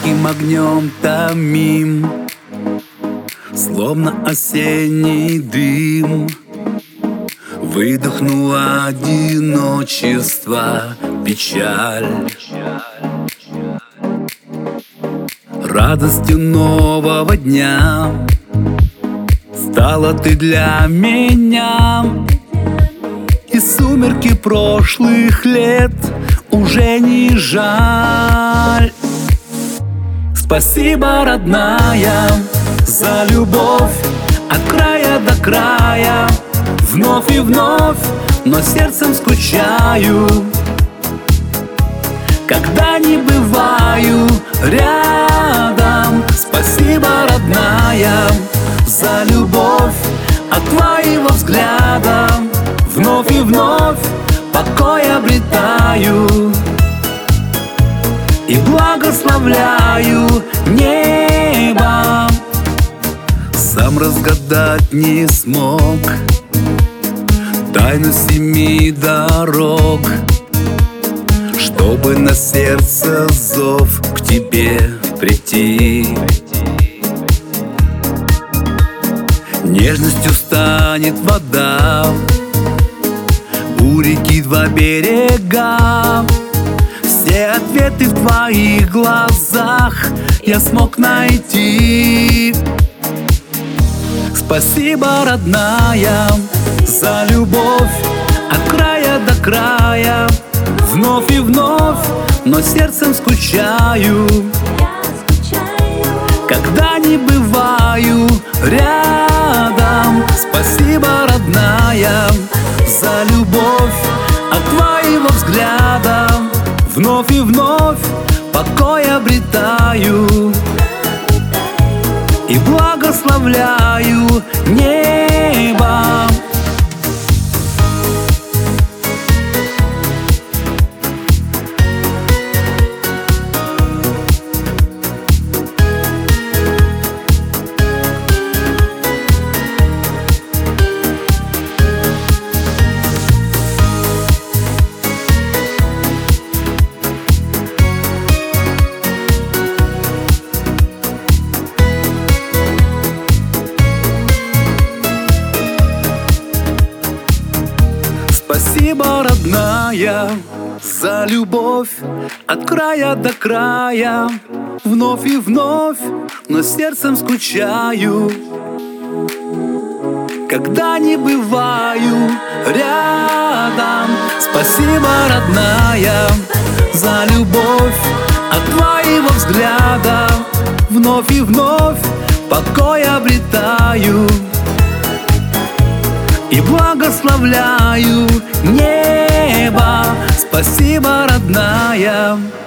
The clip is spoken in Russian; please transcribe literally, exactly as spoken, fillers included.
ярким огнем томим, словно осенний дым. Выдохнуло одиночество, печаль. Радостью нового дня стала ты для меня, и сумерки прошлых лет уже не жаль. Спасибо, родная, за любовь от края до края. Вновь и вновь, но сердцем скучаю, когда не бываю рядом. Спасибо, родная, за любовь от твоего взгляда. Вновь и вновь покой обретаю и благословляю небо. Сам разгадать не смог тайну семи дорог, чтобы на сердце зов к тебе прийти. Нежностью станет вода, у реки два берега. Все ответы в твоих глазах я смог найти. Спасибо, родная, за любовь от края до края. Вновь и вновь, но сердцем скучаю, когда не бываю рядом. Спасибо, родная, за любовь от твоего взгляда. Вновь и вновь покой обретаю и благословляю небо. Спасибо, родная, за любовь от края до края. Вновь и вновь, но сердцем скучаю, когда не бываю рядом. Спасибо, родная, за любовь от твоего взгляда. Вновь и вновь покой обретаю и благословляю небо. Спасибо, родная.